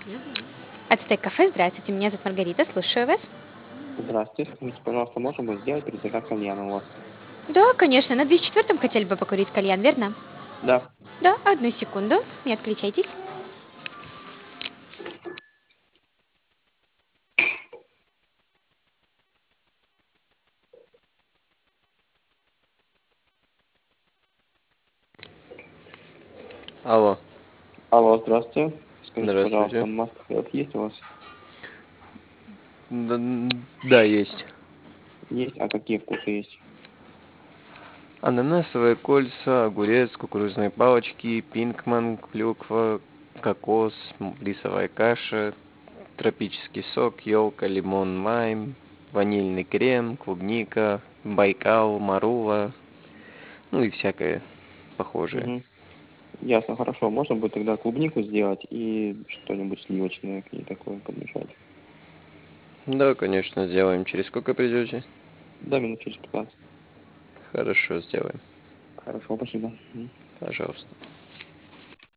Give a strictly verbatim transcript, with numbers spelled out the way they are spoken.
Ацтек кафе, здравствуйте, меня зовут Маргарита, слушаю вас. Здравствуйте. Скажите, пожалуйста, можно будет сделать предзаказ кальяна у вас? Да, конечно, на двести четвёртом хотели бы покурить кальян, верно? Да. Да, одну секунду, не отключайтесь. Алло, Алло, здравствуйте. Скажите, здравствуйте. пожалуйста, must есть у вас? Да, н- да, есть. Есть, а какие вкусы есть? Ананасовые кольца, огурец, кукурузные палочки, пинкман, клюква, кокос, м, рисовая каша, тропический сок, елка, лимон, майм, ванильный крем, клубника, байкал, марула, ну и всякое похожее. Угу. Ясно, хорошо. Можно будет тогда клубнику сделать и что-нибудь сливочное к ней такое подмешать? Да, конечно, сделаем. Через сколько придете? Да, минут через пятнадцать. Хорошо, сделаем. Хорошо, спасибо. Мгм. Пожалуйста.